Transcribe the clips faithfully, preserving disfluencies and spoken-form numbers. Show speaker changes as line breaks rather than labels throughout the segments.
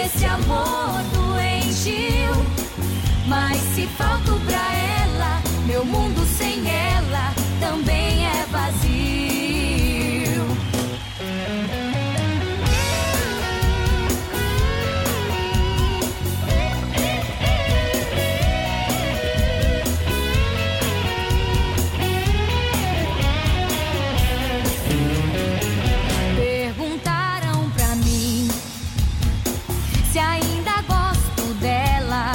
esse amor doentio. Mas se falto pra ela, meu mundo sem ela também é vazio. Perguntaram pra mim se ainda gosto dela.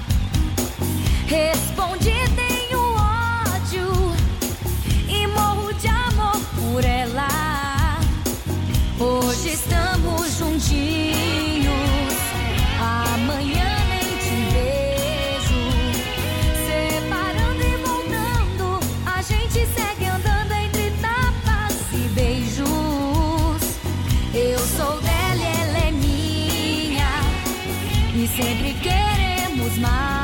Respondi, tenho ódio e morro de amor por ela. Hoje estamos juntinhos, amanhã nem te vejo. Separando e voltando, a gente segue andando entre tapas e beijos. Eu sou dela e ela é minha, e sempre queremos mais.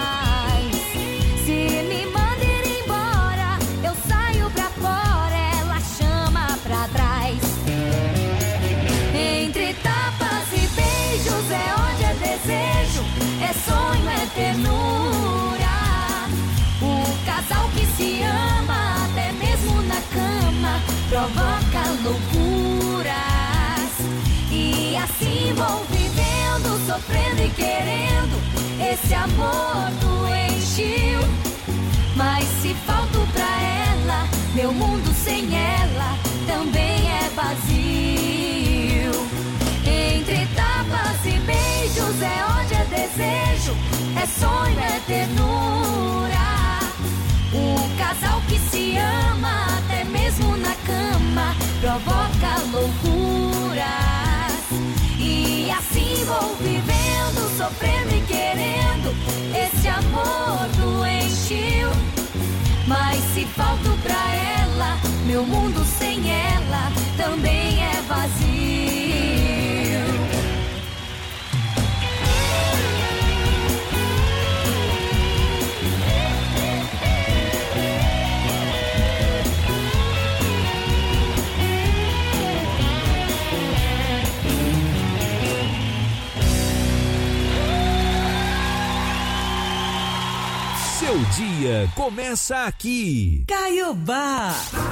É sonho, é ternura. O casal que se ama, até mesmo na cama, provoca loucuras. E assim vou vivendo, sofrendo e querendo esse amor doentio. Mas se falto pra ela, meu mundo sem ela também é vazio. Entre tapas e beijos é onde é desejo, é sonho, é ternura. O casal que se ama, até mesmo na cama, provoca loucuras. E assim vou vivendo, sofrendo e querendo esse amor doentio. Mas se falto pra ela, meu mundo sem ela também é vazio.
Seu dia começa aqui.
Caiobá.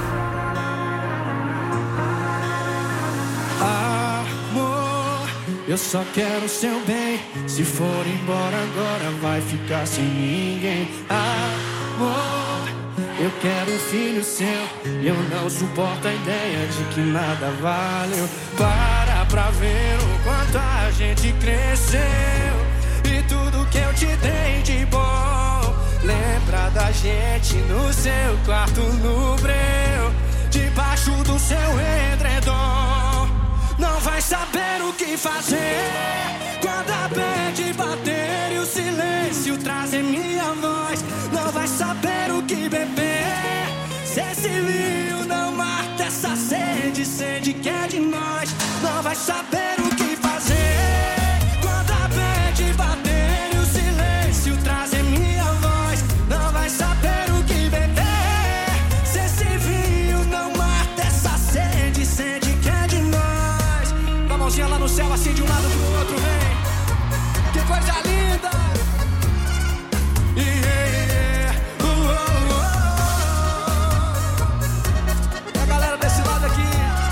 Amor, eu só quero seu bem. Se for embora agora, vai ficar sem ninguém. Amor, eu quero um filho seu. Eu não suporto a ideia de que nada valeu. Para pra ver o quanto a gente cresceu e tudo que eu te dei de bom. Lembra da gente no seu quarto no breu, debaixo do seu edredom. Não vai saber o que fazer quando a bad bater e o silêncio trazer minha voz. Não vai saber o que beber se esse vinho não mata essa sede, sede que é de nós. Não vai saber o que fazer quando a bad bater e o silêncio trazer minha voz. Não vai saber o que beber se esse vinho não mata essa sede, sede que é de nós. Com a mãozinha lá no céu, assim de um lado pro outro, vem. Que coisa linda. Yeah, yeah. Uh, uh, uh. A galera desse lado aqui.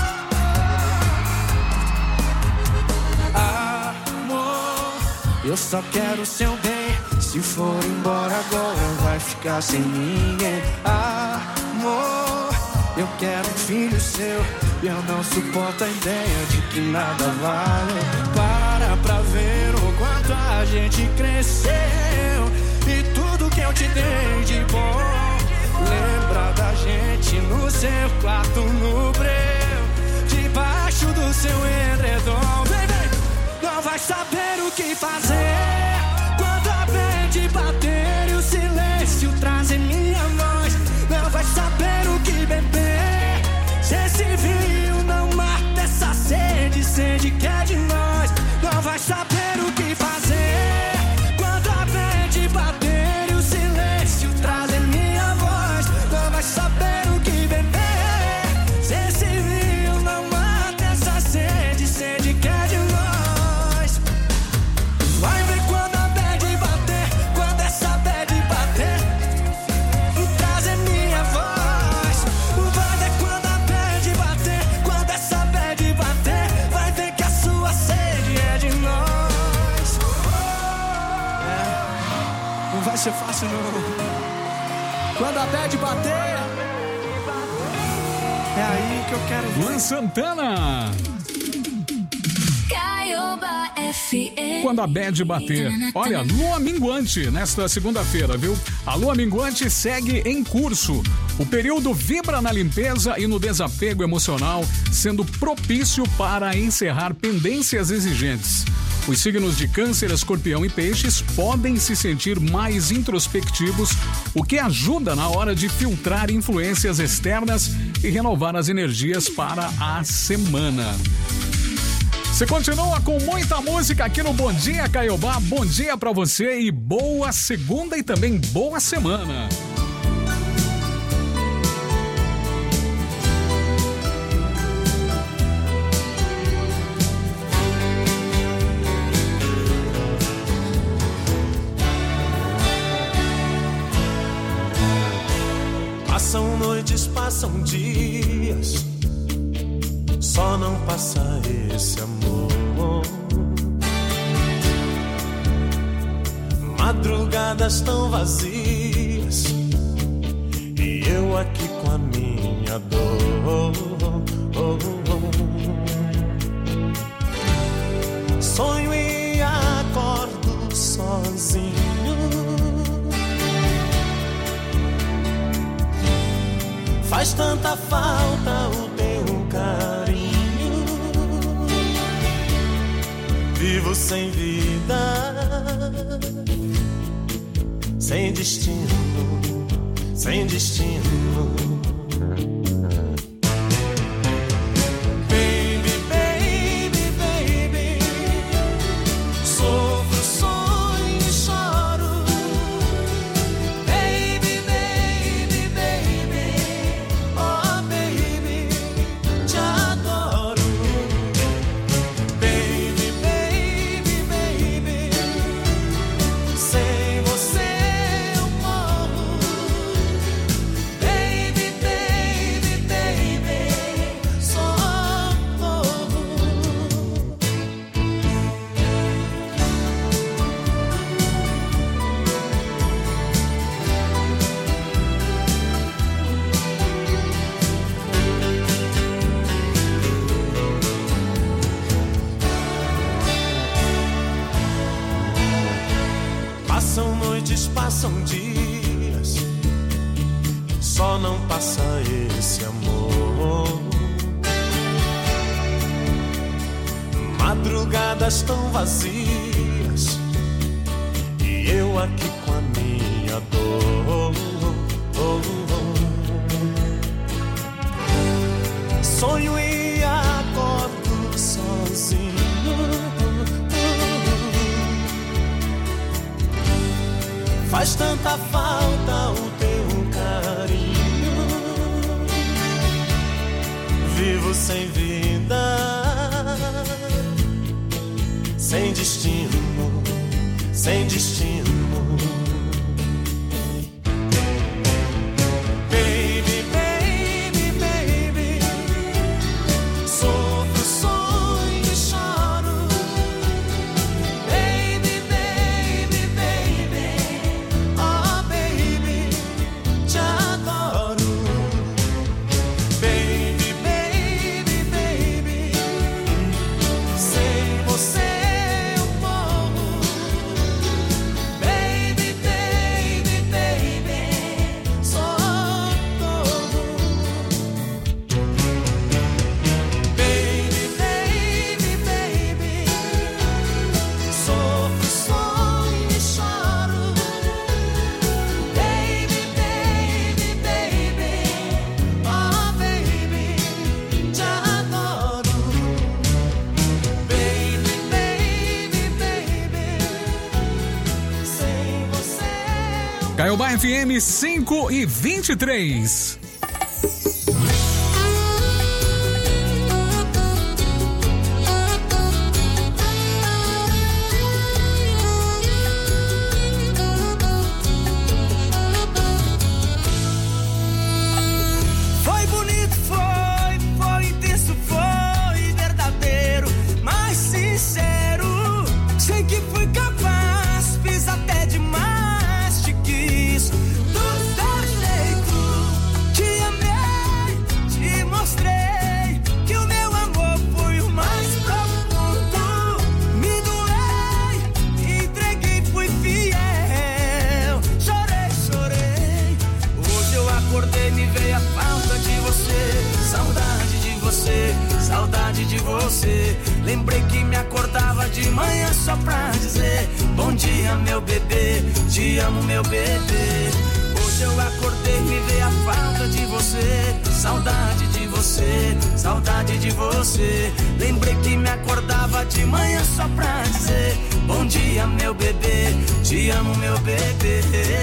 Amor, eu só quero seu bem. Se for embora agora, vai ficar sem ninguém. Amor, eu quero um filho seu. Eu não suporto a ideia de que nada vale. Para pra ver o quanto a gente cresceu e tudo que eu te dei de bom. Lembra da gente no seu quarto no breu, debaixo do seu edredom. Vem, vem. Não vai saber o que fazer quando a bad bater e o silêncio trazer minha voz. Não vai saber o que beber se esse vinho não mata essa sede, sede que é de nós. Não vai saber o que fazer quando a bad bater e o silêncio trazer minha voz. Não vai saber o que beber se esse vinho não mata essa sede, sede que é de nós. fácil não. Quando a bad bater, é aí que eu quero ver.
Luan Santana.
Caioba F M.
Quando a bad bater. Olha, lua minguante nesta segunda-feira, viu? A lua minguante segue em curso. O período vibra na limpeza e no desapego emocional, sendo propício para encerrar pendências exigentes. Os signos de Câncer, Escorpião e Peixes podem se sentir mais introspectivos, o que ajuda na hora de filtrar influências externas e renovar as energias para a semana. Você continua com muita música aqui no Bom Dia, Caiobá. Bom dia pra você e boa segunda e também boa semana.
Passam noites, passam dias, só não passa esse amor. Madrugadas tão vazias e eu aqui com a minha dor. Sonho e acordo sozinho. Faz tanta falta o teu carinho. Vivo sem vida, sem destino, sem destino. Baby, baby, baby, sofro, sonho e choro. Baby, baby, baby, oh baby, te adoro. Baby, baby, baby, sem você eu morro. Baby, baby, baby, socorro. Passam noites, passam dias, só não passa esse amor. Madrugadas tão vazias e eu aqui com a minha dor. Sonho e acordo sozinho. Faz tanta falta o teu carinho. Vivo sem vida, sem destino, sem destino. Baby, baby, baby, sofro, sonho e choro. Baby, baby, baby, oh baby, te adoro. Baby, baby, baby, sem você eu morro. Baby, baby, baby, socorro. Baby, baby, baby, sofro, sonho e choro. Baby, baby, baby, oh baby, te adoro. Baby, baby, baby, sem você eu
Caiobá F M cinco e vinte e três.
Foi bonito, foi, foi intenso, foi verdadeiro, mas sincero. Sei que fui capaz, fiz até demais, te quis. você, saudade de você. Lembrei que me acordava de manhã só pra dizer bom dia, meu bebê, te amo, meu bebê. Hoje eu acordei, me veio a falta de você, saudade de você, saudade de você. Lembrei que me acordava de manhã só pra dizer bom dia, meu bebê, te amo, meu bebê.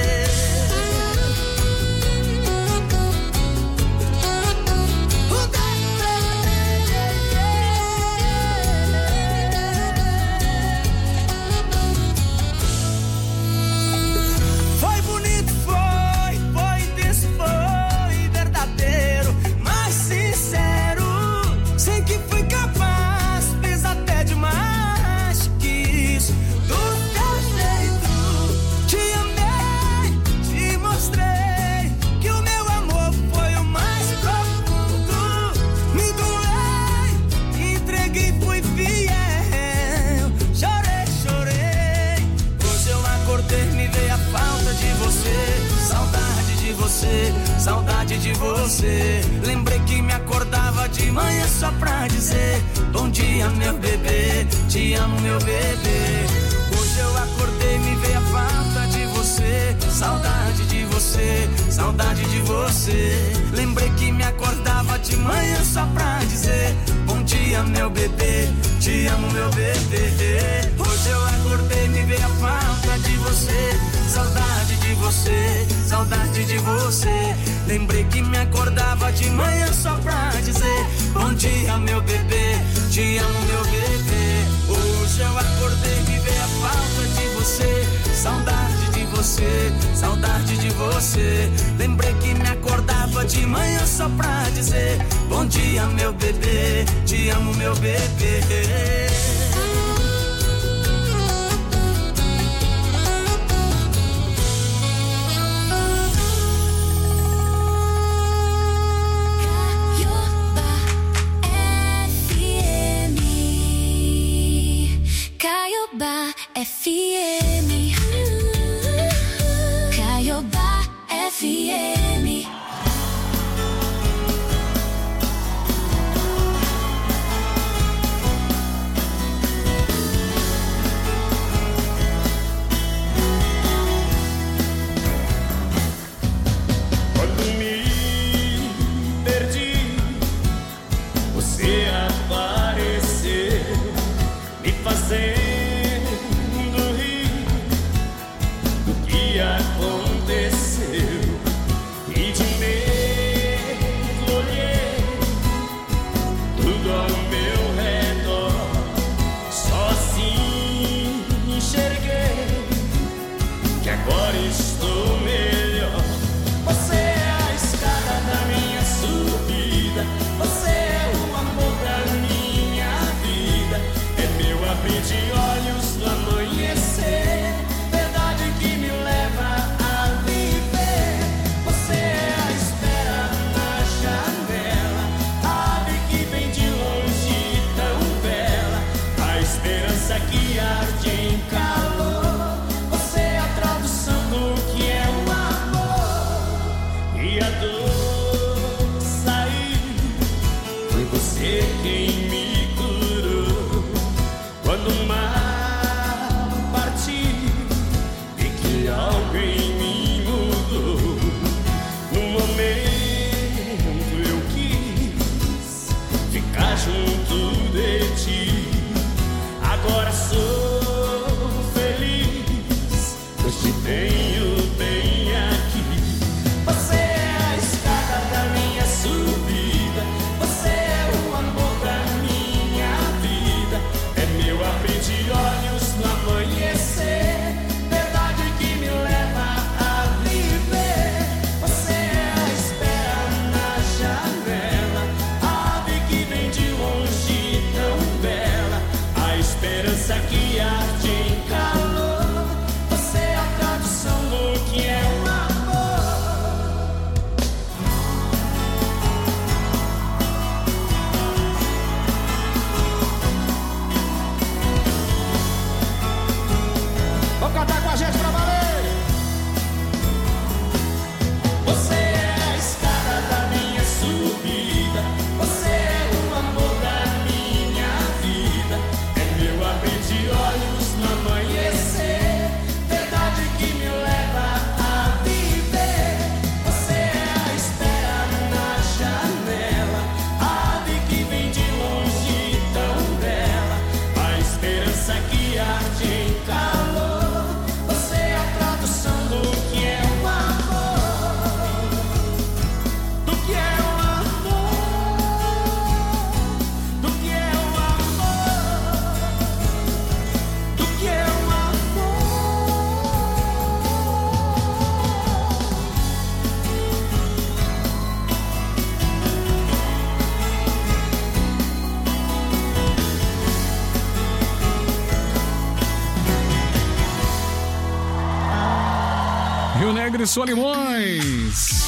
Saudade de você. Lembrei que me acordava de manhã só pra dizer bom dia, meu bebê, te amo, meu bebê. Hoje eu acordei, me veio a falta de você, saudade de você, saudade de você. Lembrei que me acordava de manhã só pra dizer bom dia, meu bebê, te amo, meu bebê. Hoje eu acordei, me veio a falta de você, saudade de você, saudade de você. Lembrei que me acordava de manhã só pra dizer bom dia, meu bebê, te amo, meu bebê. Hoje eu acordei, me veio a falta de você, saudade de você, saudade de você. Lembrei que me acordava de manhã só pra dizer bom dia, meu bebê, te amo, meu bebê.
Caiobá F M, Caiobá F M.
Quando me perdi, você apareceu, me fazendo aconteceu, e de medo olhei tudo ao meu redor, só assim enxerguei que agora estou melhor. Você é a escada da minha subida, você é o amor da minha vida, é meu abrir de olhos no amanhecer. Que arde em calor, você é a tradução do que é o amor. E a dor sair, foi você quem me curou. Quando o mar partiu, vi que algo em mim mudou. No momento eu quis ficar junto de ti. Agora sou feliz, pois te tenho bem aqui. Você é a escada da minha subida, você é o amor da minha vida, é meu abrir de olhos no amanhecer, verdade que me leva a viver. Você é a espera na janela, ave que vem de longe tão bela.
de Solimões.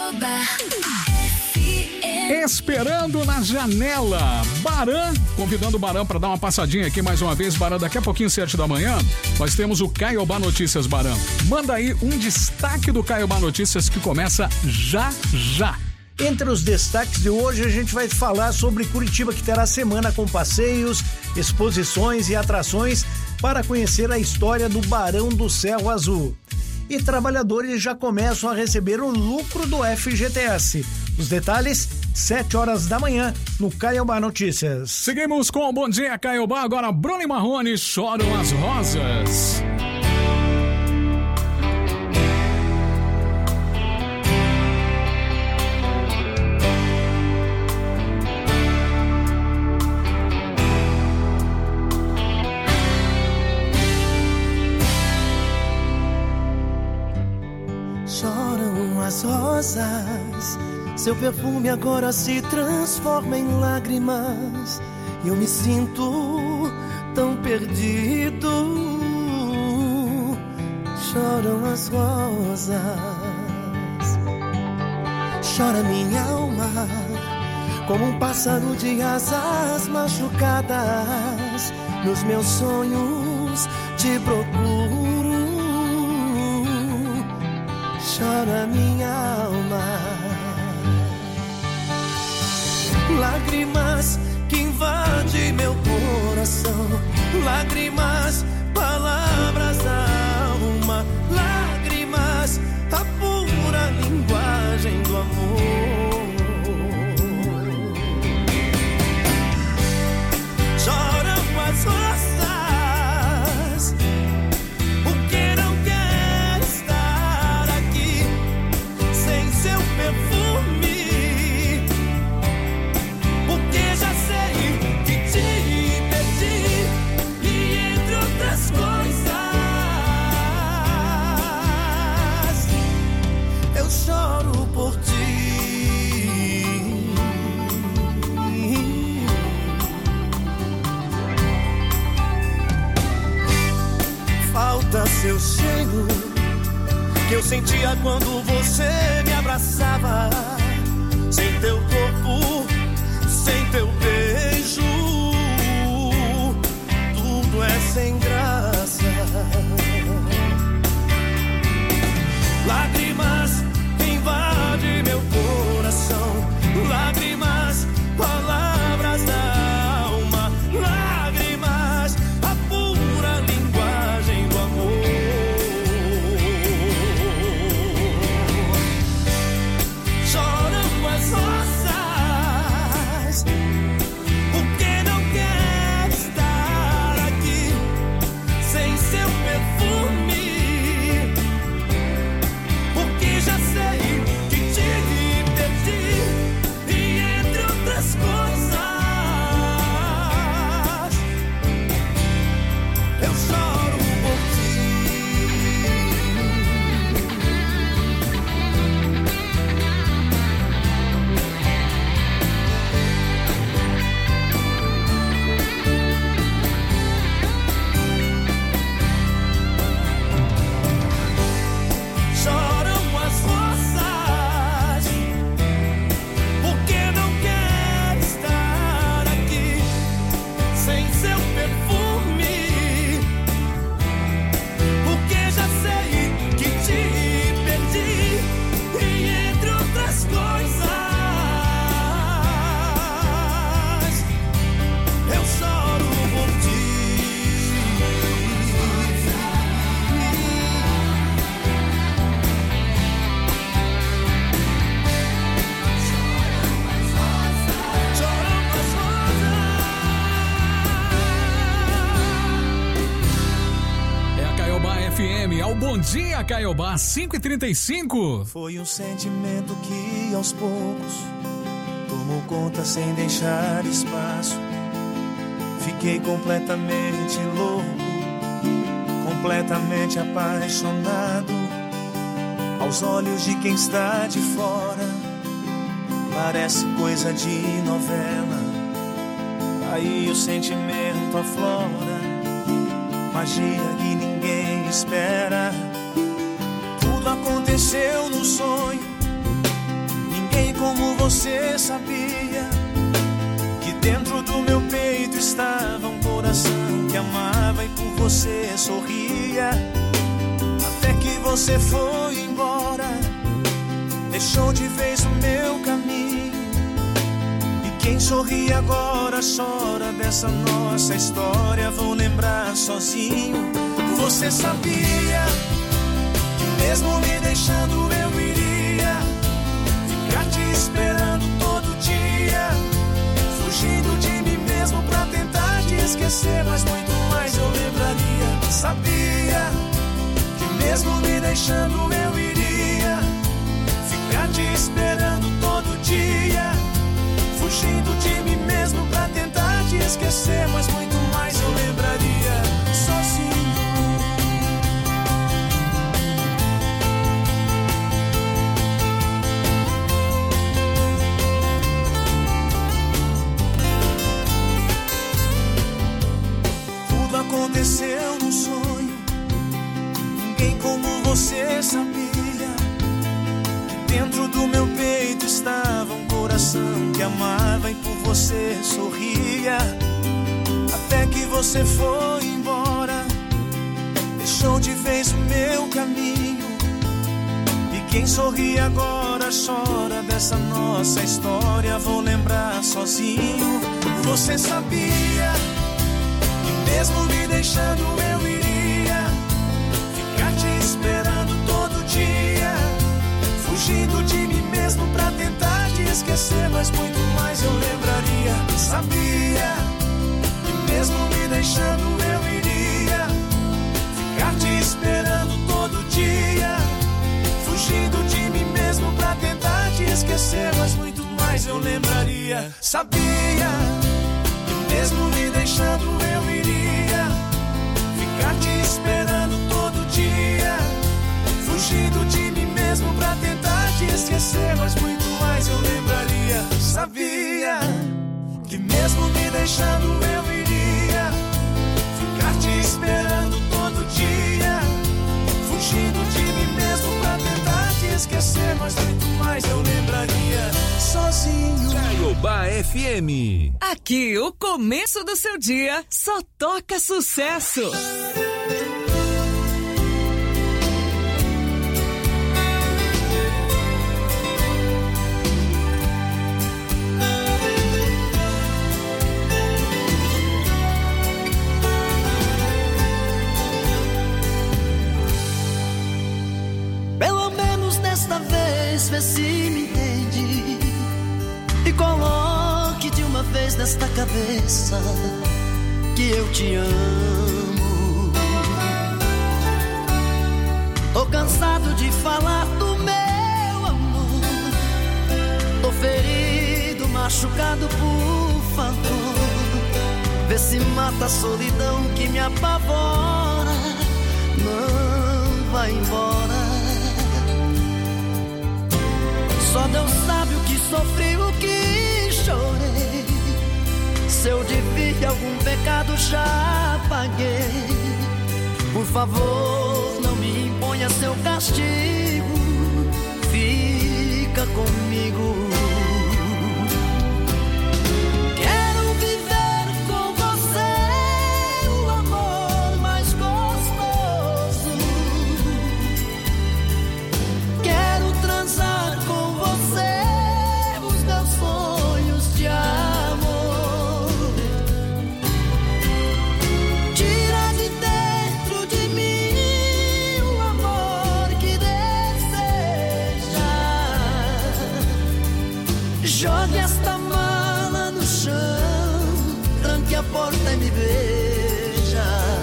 Esperando na janela. Baran, convidando o Baran para dar uma passadinha aqui mais uma vez. Baran, daqui a pouquinho, sete da manhã, nós temos o Caiobá Notícias, Baran. Manda aí um destaque do Caiobá Notícias que começa já, já.
Entre os destaques de hoje, a gente vai falar sobre Curitiba, que terá semana com passeios, exposições e atrações para conhecer a história do Barão do Cerro Azul. E trabalhadores já começam a receber o lucro do F G T S. Os detalhes, sete horas da manhã, no Caiobá Notícias.
Seguimos com o Bom Dia Caiobá, agora Bruno e Marrone, Choram as Rosas.
Choram as rosas, seu perfume agora se transforma em lágrimas. E eu me sinto tão perdido. Choram as rosas, chora minha alma, como um pássaro de asas machucadas. Nos meus sonhos te procuro. Chora minha alma, lágrimas que invadem meu coração, lágrimas, palavras da alma, lágrimas, a pura linguagem do amor. Choram as rosas, porque não quer estar aqui sem seu perfume. Choro por ti. Falta seu cheiro que eu sentia quando você me abraçava. Sem teu corpo, sem teu beijo, tudo é sem graça. Lágrimas invade meu coração, lágrimas, palavras da alma, lágrimas, a pura linguagem do amor. Choram as rosas, porque não quer estar aqui sem seu perfume. Já sei que te perdi, e entre outras coisas, eu choro por ti.
Ao Bom Dia Caiobá, cinco e trinta e cinco.
Foi um sentimento que aos poucos tomou conta sem deixar espaço. Fiquei completamente louco, completamente apaixonado. Aos olhos de quem está de fora, parece coisa de novela. Aí o sentimento aflora, magia que ninguém espera. Tudo aconteceu no sonho. Ninguém como você sabia que dentro do meu peito estava um coração que amava e por você sorria. Até que você foi embora, deixou de vez o meu caminho. E quem sorri agora chora dessa nossa história. Vou lembrar sozinho. Você sabia que mesmo me deixando eu iria ficar te esperando todo dia, fugindo de mim mesmo pra tentar te esquecer, mas muito mais eu lembraria. Sabia que mesmo me deixando eu iria ficar te esperando todo dia, fugindo de mim mesmo pra tentar te esquecer, mas muito mais eu lembraria. Sozinho. Tudo aconteceu no sonho. Ninguém como você sabia que dentro do meu peito estava um coração que amava e por você sorria. Até que você foi embora, deixou de vez o meu caminho. E quem sorri agora chora dessa nossa história. Vou lembrar sozinho. Você sabia que mesmo me deixando eu iria ficar te esperando todo dia, fugindo de mim mesmo pra tentar te esquecer, mas muito mais eu lembraria. Sabia que mesmo me deixando eu iria ficar te esperando todo dia, fugindo de mim mesmo pra tentar te esquecer, mas muito mais eu lembraria. Sabia que mesmo me deixando eu iria ficar te esperando todo dia, fugindo de mim mesmo pra tentar te esquecer, mas muito mais eu lembraria. Sabia que mesmo me deixando eu iria ficar te esperando todo dia, fugindo de mim mesmo pra tentar te esquecer, mas muito mais eu lembraria. Sozinho.
Caiobá F M.
Aqui o começo do seu dia só toca sucesso.
Pelo menos desta vez vê se me entende e coloque de uma vez nesta cabeça que eu te amo. Tô cansado de falar do meu amor, tô ferido, machucado, por favor, vê se mata a solidão que me apavora. Não vai embora. Só Deus sabe o que sofri, o que chorei. Se eu devia algum pecado já paguei. Por favor, não me imponha seu castigo, fica comigo. Quero viver com você o amor mais gostoso. Quero transar com você os meus sonhos de amor. Tira de dentro de mim o amor que deseja. Jogue esta mala no chão, tranque a porta e me beija.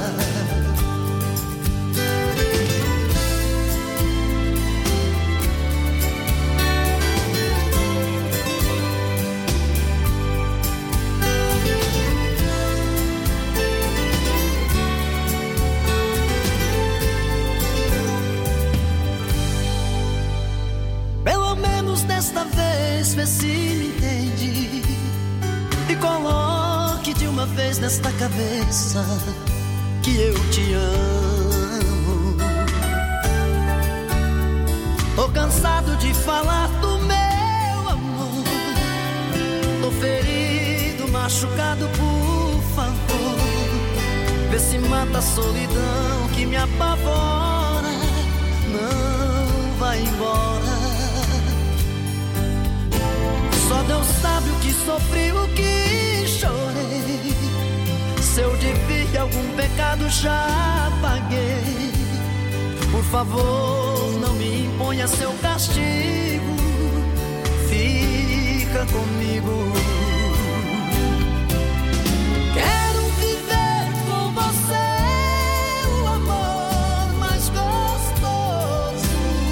Pelo menos desta vez vê se me entende e coloque de uma vez nesta cabeça que eu te amo. Tô cansado de falar do meu amor. Tô ferido, machucado, por favor. Vê se mata a solidão que me apavora. Não vai embora. Só Deus sabe o que sofri, o que chorei. Se eu devia algum pecado já paguei. Por favor, não me imponha seu castigo. Fica comigo. Quero viver com você o amor mais gostoso.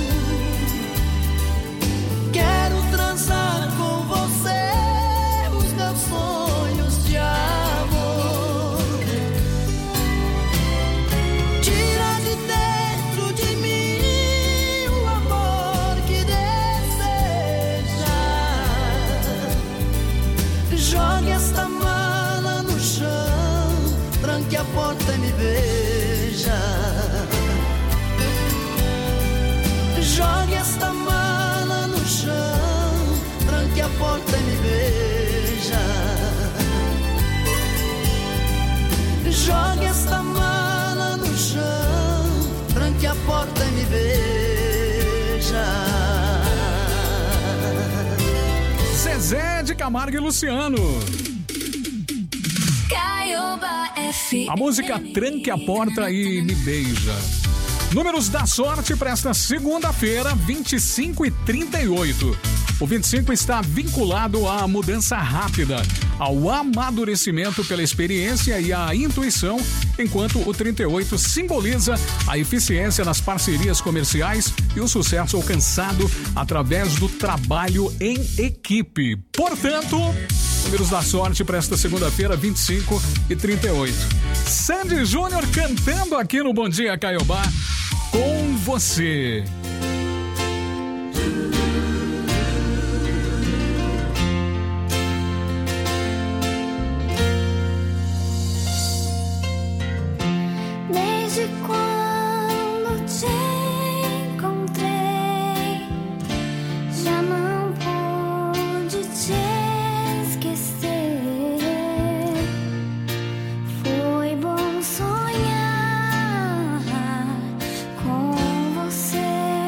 Quero transar com você os meus sonhos de amor. Tira de dentro de mim o amor que deseja. Jogue esta mala no chão, tranque a porta e me beija. Jogue esta mala no chão, tranque a porta e me beija. Jogue esta mala no chão, tranque a porta e me beija.
Zezé de Camargo e Luciano.
Caioba F M.
A música Tranque a Porta e Me Beija. Números da sorte para esta segunda-feira, vinte e cinco e trinta e oito. O vinte e cinco está vinculado à mudança rápida, ao amadurecimento pela experiência e à intuição, enquanto o trinta e oito simboliza a eficiência nas parcerias comerciais e o sucesso alcançado através do trabalho em equipe. Portanto, números da sorte para esta segunda-feira, vinte e cinco e trinta e oito. Sandy Júnior cantando aqui no Bom Dia Caiobá, com você.
Desde quando te encontrei, já não pude te esquecer. Foi bom sonhar com você.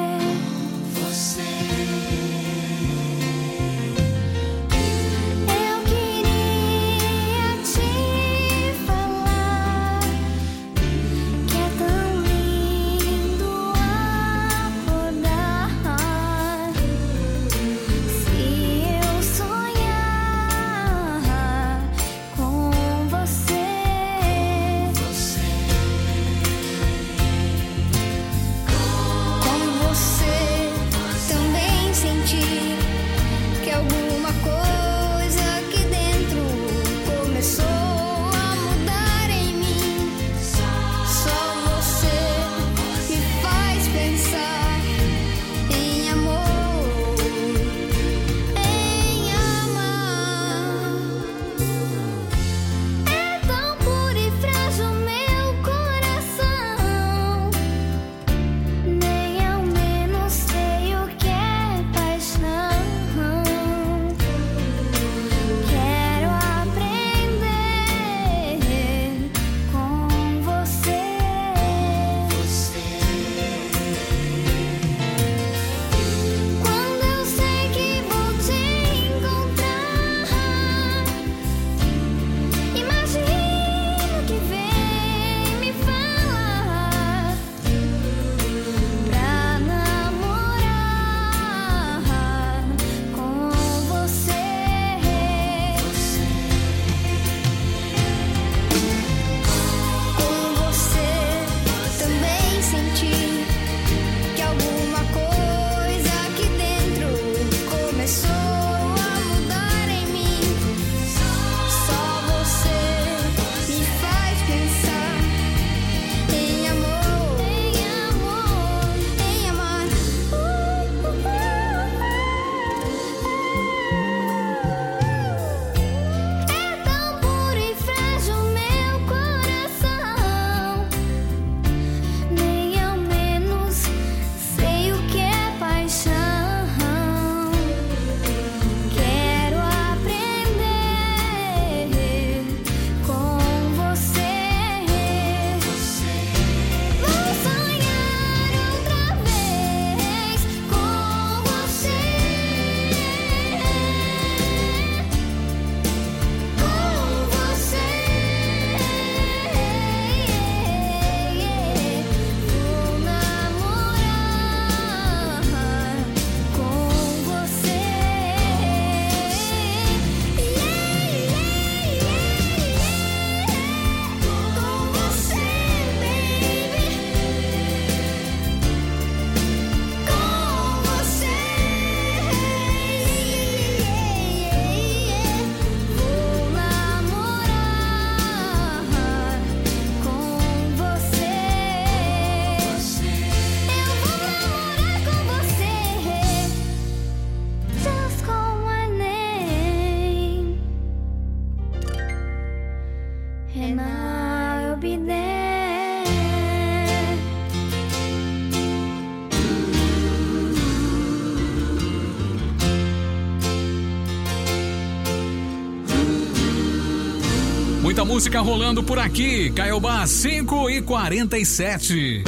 Muita música rolando por aqui. Caiobá, cinco e quarenta e sete.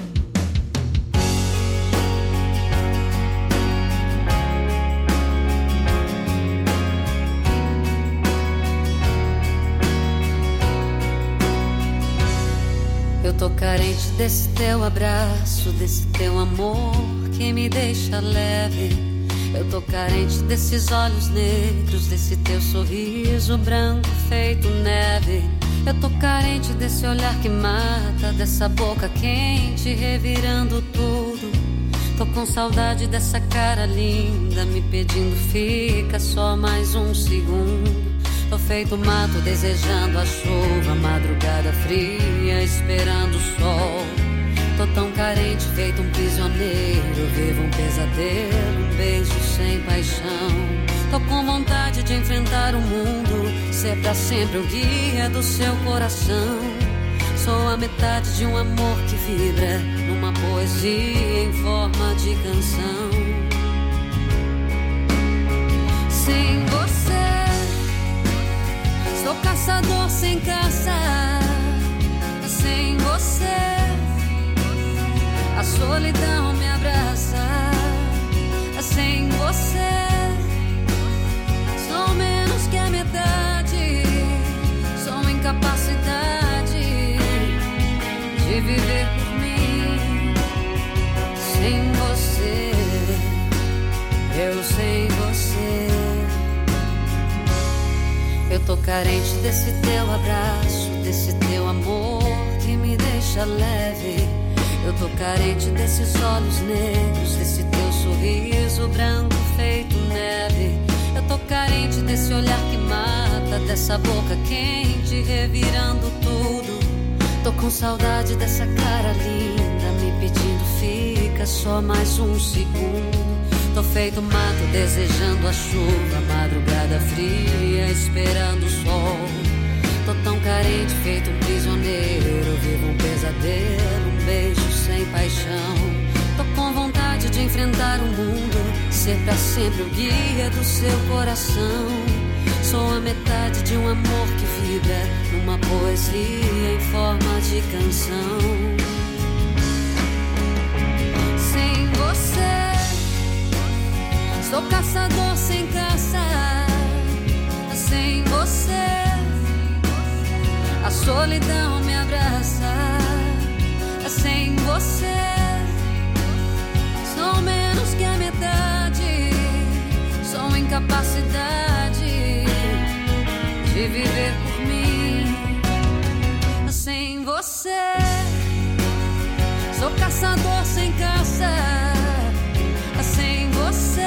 Eu tô carente desse teu abraço, desse teu amor que me deixa leve. Eu tô carente desses olhos negros, desse teu sorriso branco feito neve. Eu tô carente desse olhar que mata, dessa boca quente revirando tudo. Tô com saudade dessa cara linda me pedindo fica só mais um segundo. Tô feito mato desejando a chuva, madrugada fria esperando o sol. Tô tão carente feito um prisioneiro, vivo um pesadelo, um beijo sem paixão. Tô com vontade de enfrentar o mundo, ser pra sempre o guia do seu coração. Sou a metade de um amor que vibra numa poesia em forma de canção. Sem você sou caçador sem caça. Sem você a solidão me abraça. Sem você sou menos que a metade. Sou incapacidade de viver por mim. Sem você, eu sem você. Eu tô carente desse teu abraço, desse teu amor que me deixa leve. Eu tô carente desses olhos negros, desse teu sorriso branco feito neve. Eu tô carente desse olhar que mata, dessa boca quente revirando tudo. Tô com saudade dessa cara linda me pedindo fica só mais um segundo. Tô feito mato desejando a chuva, madrugada fria esperando o sol. Tô tão carente feito um prisioneiro, vivo um pesadelo, um beijo sem paixão. Tô com vontade de enfrentar o mundo, ser pra sempre o guia do seu coração. Sou a metade de um amor que vibra numa poesia em forma de canção. Sem você sou caçador sem caça. Sem você a solidão me abraça. Sem você sou menos que a metade. Sou incapacidade de viver por mim. Sem você sou caçador sem caça. Sem você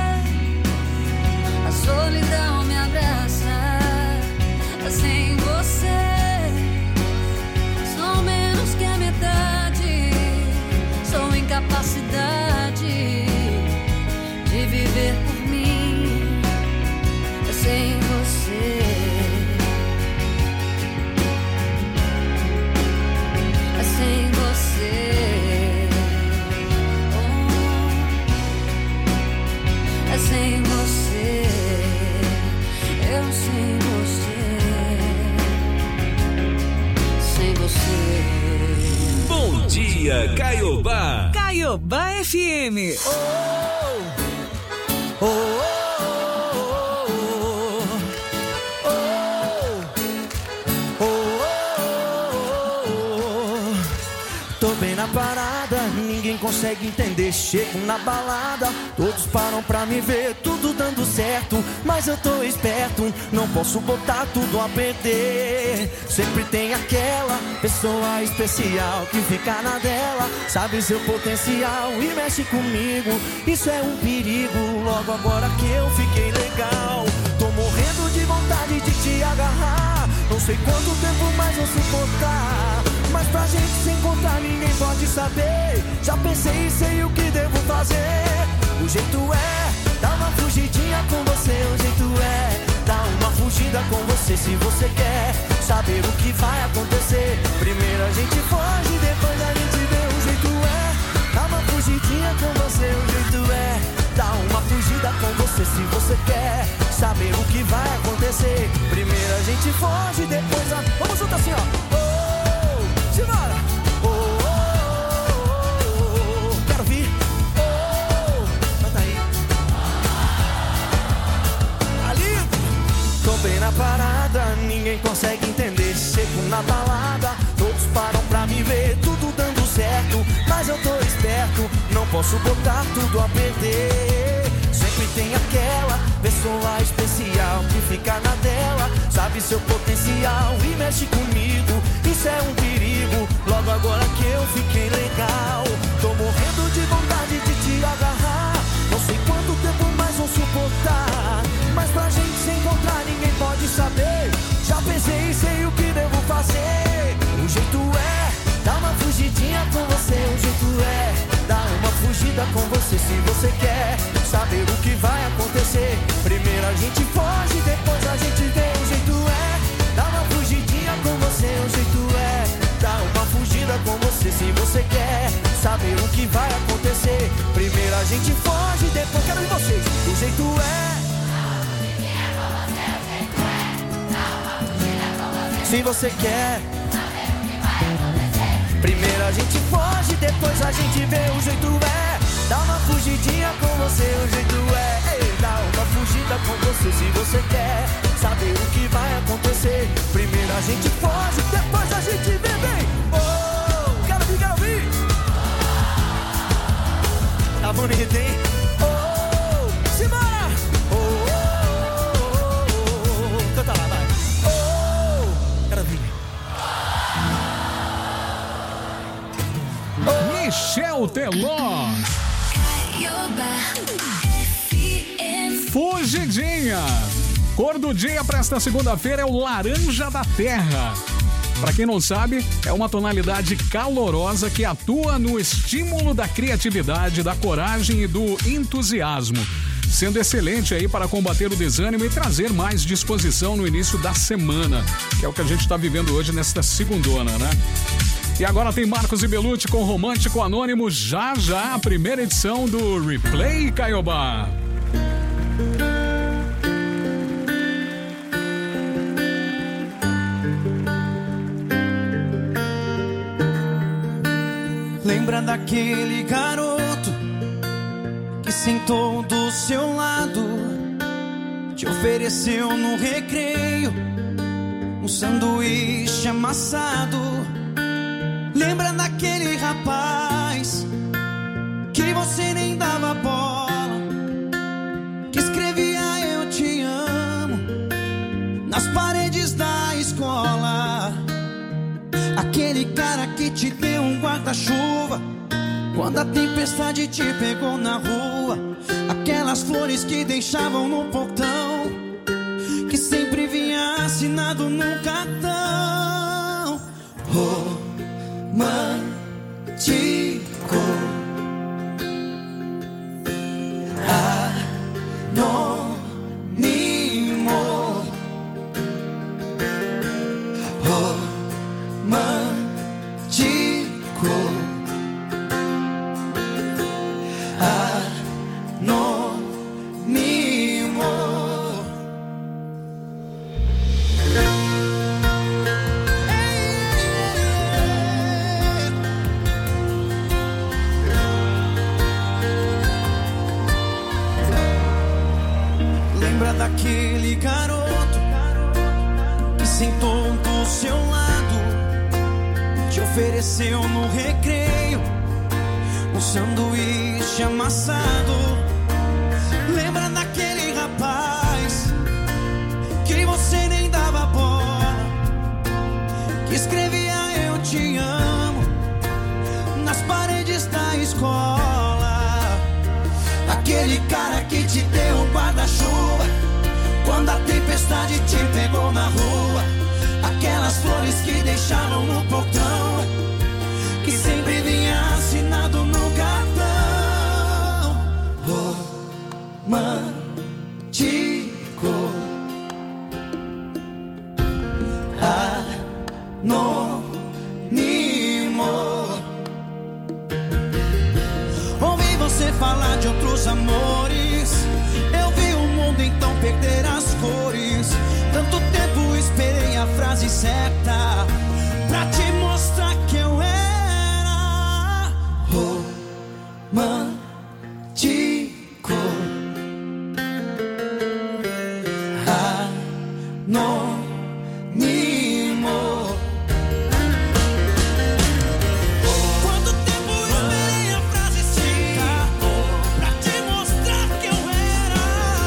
a solidão me abraça. Sem você sou menos que a metade. Sou incapacidade de viver por mim. Sem você, sem você, oh, sem você, eu sem você, sem você.
Bom dia, Caiobá.
Caiobá F M.
Oh, oh, oh. Na parada, ninguém consegue entender. Chego na balada, todos param pra me ver. Tudo dando certo, mas eu tô esperto. Não posso botar tudo a perder. Sempre tem aquela pessoa especial que fica na dela, sabe seu potencial e mexe comigo. Isso é um perigo, logo agora que eu fiquei legal. Tô morrendo de vontade de te agarrar. Não sei quanto tempo mais vou suportar, mas pra gente se encontrar ninguém pode saber. Já pensei e sei o que devo fazer. O jeito é dar uma fugidinha com você. O jeito é dar uma fugida com você. Se você quer saber o que vai acontecer, primeiro a gente foge, depois a gente vê. O jeito é dar uma fugidinha com você. O jeito é dar uma fugida com você. Se você quer saber o que vai acontecer, primeiro a gente foge, depois na parada, ninguém consegue entender. Chego na balada, todos param pra me ver. Tudo dando certo, mas eu tô esperto. Não posso botar tudo a perder. Sempre tem aquela pessoa especial que fica na tela, sabe seu potencial e mexe comigo. Isso é um perigo, logo agora que eu fiquei legal. Tô morrendo de vontade de te agarrar. Não sei quanto tempo mais vou suportar, mas pra gente se encontrar ninguém pode saber. Já pensei e sei o que devo fazer. O jeito é dar uma fugidinha com você. O jeito é dar uma fugida com você. Se você quer saber o que vai acontecer, primeiro a gente foge, depois a gente vê. O jeito é dar uma fugidinha com você. O jeito é dar uma fugida com você. Se você quer saber o que vai acontecer, primeiro a gente foge, depois quero ver vocês. O jeito é se você quer, primeiro a gente foge, depois a gente vê. O jeito é dar uma fugidinha com você. O jeito é ei, dar uma fugida com você. Se você quer saber o que vai acontecer, primeiro a gente foge, depois a gente vê. Bem, oh, quero vir, quero vir. Tá bonito, hein? Oh, Simara. Oh, oh, oh, oh. Canta lá, vai. Oh, quero vir.
Michel Teló. Fugidinha. Cor do dia para esta segunda-feira é o laranja da terra. Para quem não sabe, é uma tonalidade calorosa que atua no estímulo da criatividade, da coragem e do entusiasmo, sendo excelente aí para combater o desânimo e trazer mais disposição no início da semana, que é o que a gente está vivendo hoje nesta segundona, né? E agora tem Marcos e Belucci com Romântico Anônimo, já já a primeira edição do Replay Caiobá.
Lembra daquele garoto que sentou do seu lado, te ofereceu no recreio um sanduíche amassado? Lembra daquele rapaz que você nem dava bola, que escrevia eu te amo nas paredes da escola? Aquele cara que te deu um guarda-chuva quando a tempestade te pegou na rua. Aquelas flores que deixavam no portão, que sempre vinha assinado num cartão. Romântico Anônimo. Lembra daquele garoto que sentou do seu lado, te ofereceu no recreio um sanduíche amassado? Lembra daquele rapaz que você nem dava bola, que escrevia eu te amo nas paredes da escola? Aquele cara que te deu um guarda-chuva quando a tempestade te pegou na rua. Aquelas flores que deixavam no portão, que sempre vinha assinado no cartão. Romântico Anônimo. Ouvi você falar de outros amores, eu vi o mundo então perder as cores. Tanto tempo esperei a frase certa pra te mostrar que eu era romântico Anônimo. anônimo. Quanto tempo eu esperei a frase certa pra te mostrar que eu era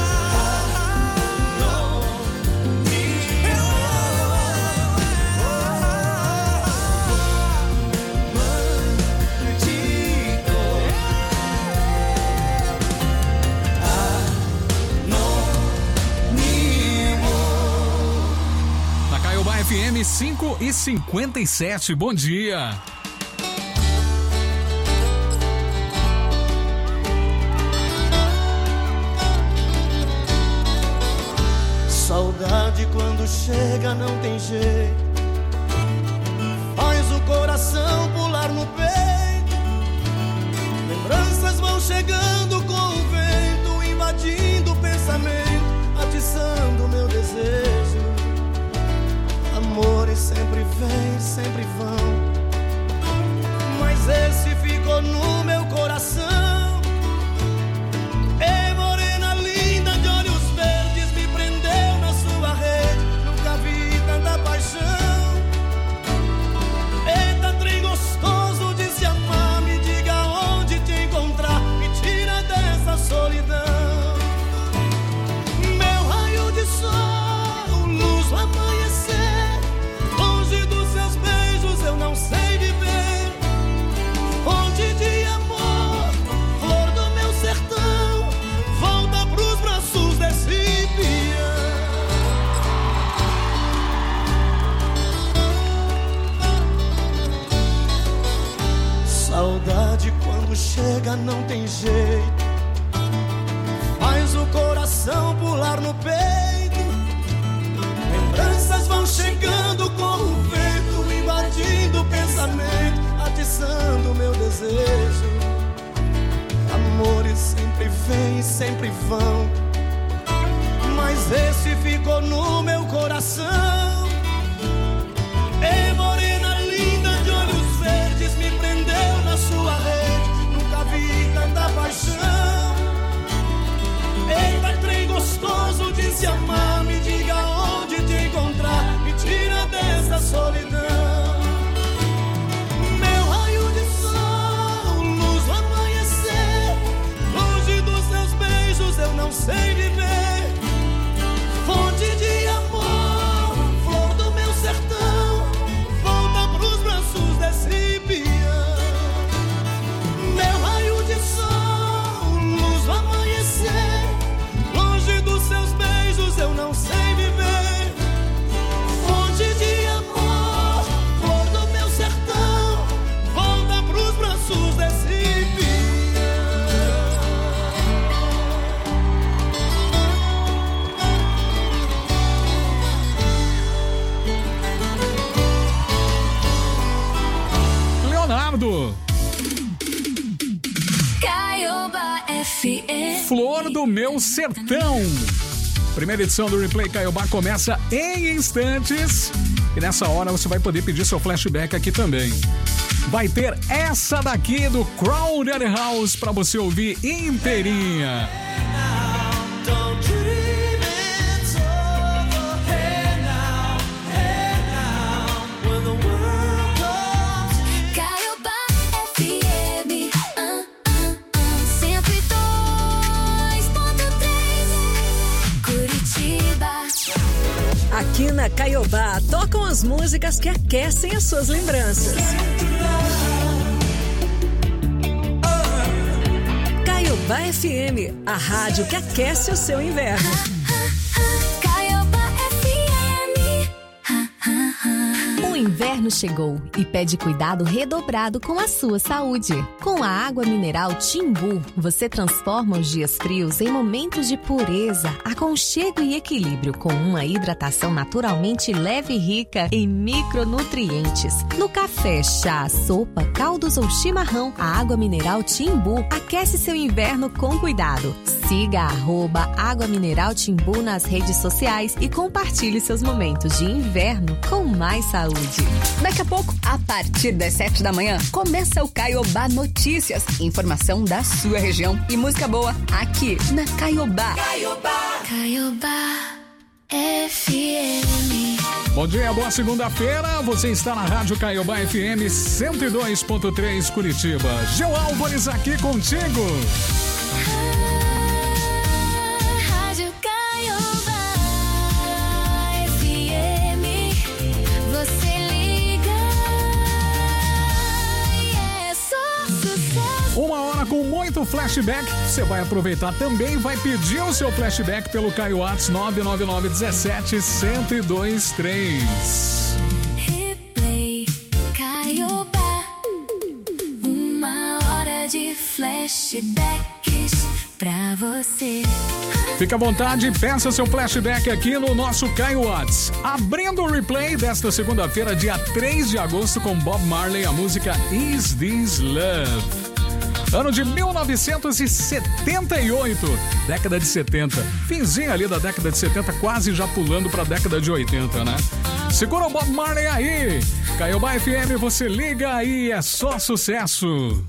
F M cinco e cinquenta e sete, bom dia.
Saudade quando chega não tem jeito, faz o coração pular no peito. Lembranças vão chegando com o vento, invadindo o pensamento, atiçando meu desejo. Amores sempre vêm, sempre vão, mas esse ficou no meu coração. Ei, morena linda de olhos verdes, me prendeu na sua rede, nunca vi tanta paixão. Eita, trem gostoso de se amar, me diga onde te encontrar, me tira dessa solidão. Meu raio de sol, luz do amanhecer, eu não sei viver. Fonte de amor, flor do meu sertão, volta pros braços desse peão. Saudade quando chega não tem jeito, faz o coração pular no peito. Lembranças vão chegando com o vento, invadindo o pensamento, atiçando meu desejo. Amores sempre vêm, sempre vão, mas esse ficou no meu coração. Ei, morena linda de olhos verdes, me prendeu na sua rede, nunca vi tanta paixão. Eita, trem gostoso de se amar, me diga onde te encontrar, me tira dessa solidão. Meu raio de sol, luz do amanhecer, longe dos seus beijos eu não sei viver. Fonte de amor, flor do meu sertão, volta pros braços desse peão. Meu raio de sol, luz do amanhecer, longe dos seus beijos eu não sei viver. Fonte de amor, flor do meu sertão, volta pros braços desse peão.
Leonardo,
Caiobá F M.
Flor do Meu Sertão. Primeira edição do Replay Caiobá começa em instantes. E nessa hora você vai poder pedir seu flashback aqui também. Vai ter essa daqui do Crowded House pra você ouvir inteirinha.
Caiobá F M, ah, ah, ah, cento e dois ponto três, Curitiba.
Aqui na Caiobá tocam as músicas que aquecem as suas lembranças. Caiobá F M, a rádio que aquece o seu inverno.
Caiobá F M.
O inverno chegou e pede cuidado redobrado com a sua saúde. Com a água mineral Timbu, você transforma os dias frios em momentos de pureza, aconchego e equilíbrio, com uma hidratação naturalmente leve e rica em micronutrientes. No café, chá, sopa, caldos ou chimarrão, a água mineral Timbu aquece seu inverno com cuidado. Siga a arroba Água Mineral Timbu nas redes sociais e compartilhe seus momentos de inverno com mais saúde.
Daqui a pouco, a partir das sete da manhã, começa o Caiobá Notícias. Informação da sua região e música boa aqui na Caiobá.
Caiobá. Caiobá. F M.
Bom dia, boa segunda-feira. Você está na Rádio Caiobá F M cento e dois ponto três Curitiba. Geo Álvares aqui contigo.
Rádio Caiobá F M. Você liga e é só sucesso.
Uma hora com muito flashback. Você vai aproveitar também, vai pedir o seu flashback pelo Caio Whats nove nove nove um sete, um zero dois três.
Replay Caiobá. Uma hora de flashbacks pra você.
Fica à vontade, peça seu flashback aqui no nosso Caio Whats. Abrindo o replay desta segunda-feira, dia três de agosto, com Bob Marley, a música Is This Love? Ano de mil novecentos e setenta e oito, década de setenta. Finzinho ali da década de setenta, quase já pulando pra década de oitenta, né? Segura o Bob Marley aí. Caiobá F M, você liga aí, é só sucesso.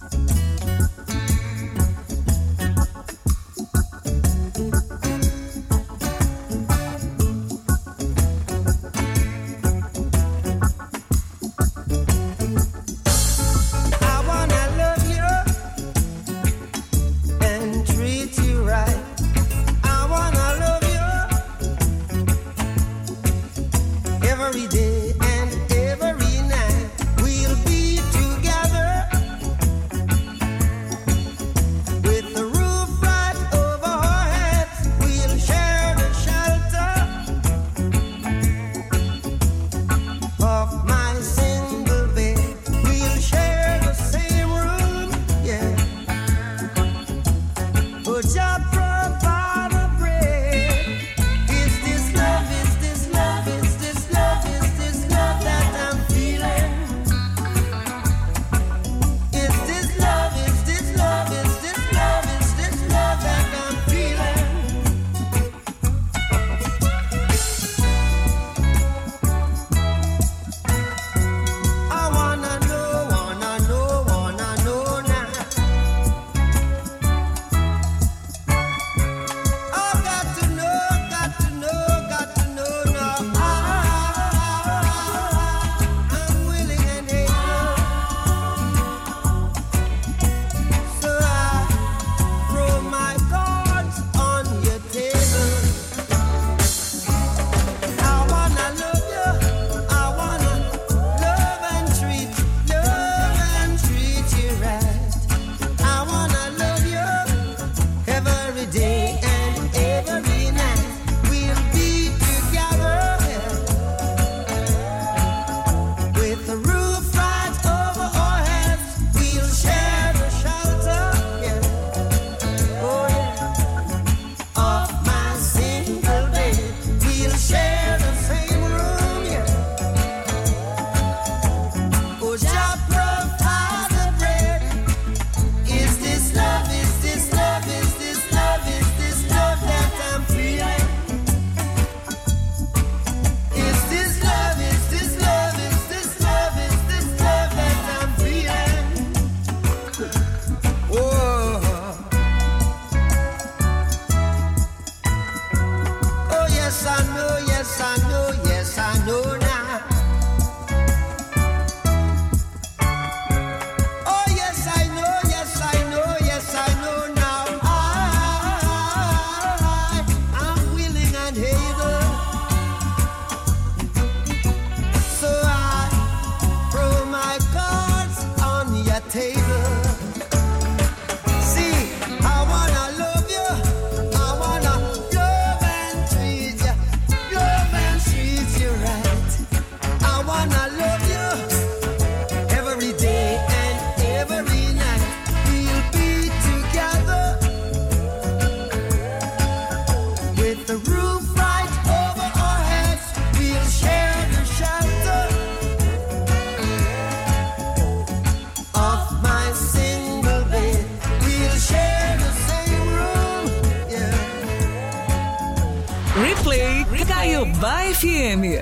Caiobá F M.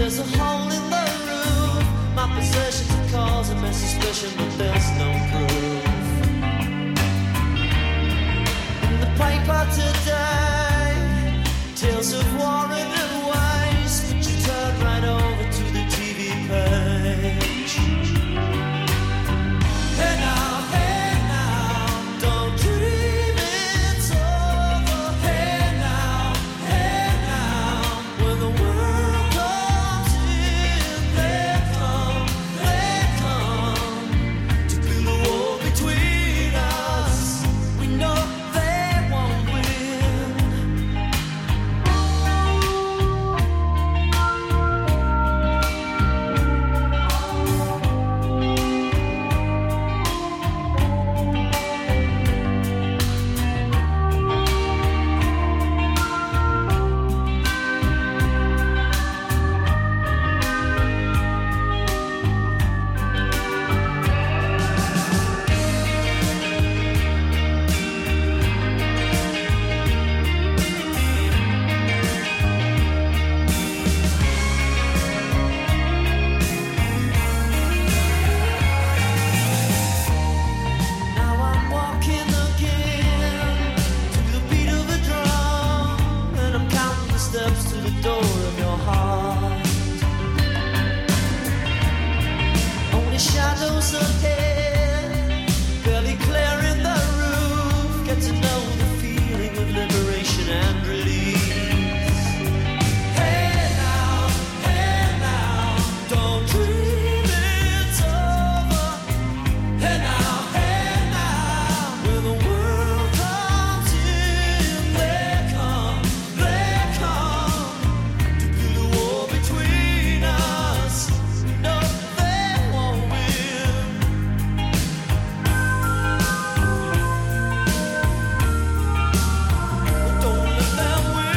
There's a hole in the roof. My possessions are causing my suspicion, but there's no proof. In the paper today, tales of war and waste, but you turn right over to the T V page. Hey now, hey now, don't dream it's over. Hey now, hey now, when the world comes in, they come, they come to build a wall between us. We know they won't win. Now I'm walking again to the beat of a drum, and I'm counting the steps to the door of your heart. Only shadows ahead, barely clearing the roof. Get to know the feeling of liberation and release. Hey now, hey now, don't dream it's over. Hey now, hey now, when the world comes in, they come, they come to build a wall between us. No, they won't win. Don't let them win.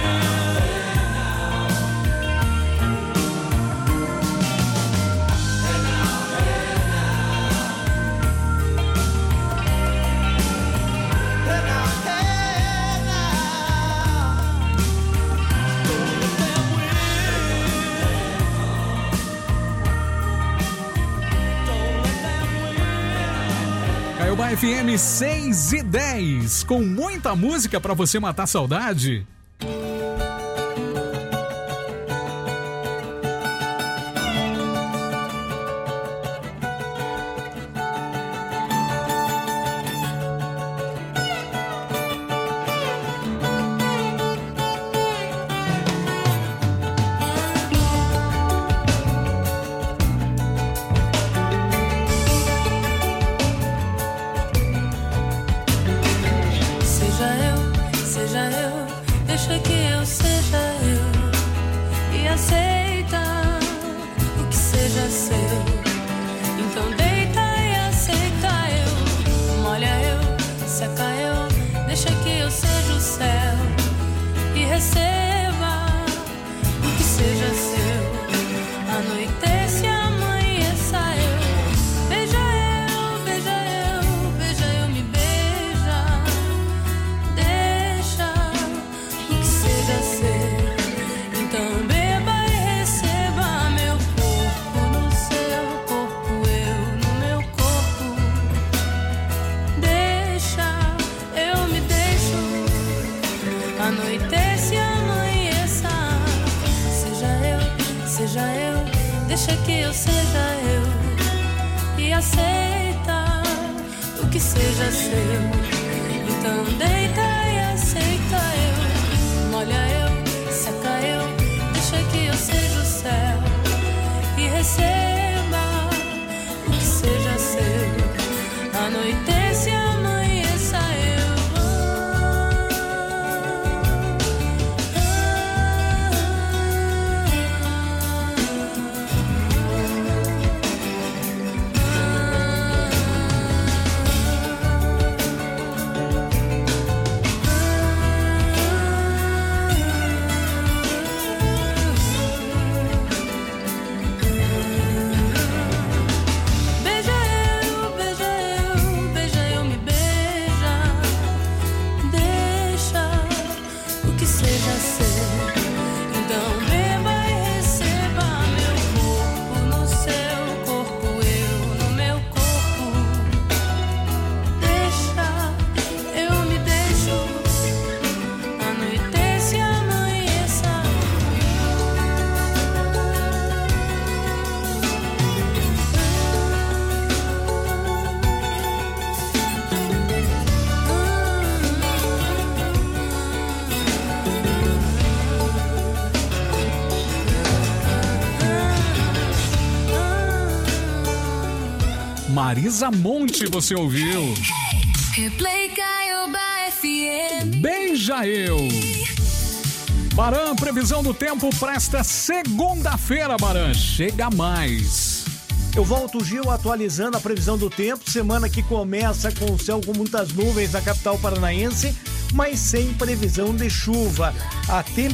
Hey now, hey now, don't let them win. Don't let them win.
Caiobá F M seis e dez, com muita música pra você matar a saudade.
Seja eu, seja eu, deixa que eu seja eu e aceita o que seja seu. Então deita e aceita eu, molha eu, seca eu, deixa que eu seja o céu e receba o que seja seu. Anoitece e amanheça eu, beija eu, beija eu, beija eu, me beija. Deixa o que seja seu. Então beba e receba meu corpo no seu corpo, eu no meu corpo. Deixa, eu me deixo. Anoitece e amanheça. Seja eu, seja eu, deixa que eu seja eu e aceita o que seja seu. Então deita e aceita eu, molha eu, seca eu, deixa que eu seja o céu e receba o que seja seu. Anoitece e amanheça eu. seja seu. Então beba e receba
Marisa Monte, você ouviu.
Replay Caiobá F M.
Beija eu. Baran, previsão do tempo para esta segunda-feira, Baran. Chega mais.
Eu volto, Gil, atualizando a previsão do tempo. Semana que começa com o céu com muitas nuvens na capital paranaense, mas sem previsão de chuva. A temperatura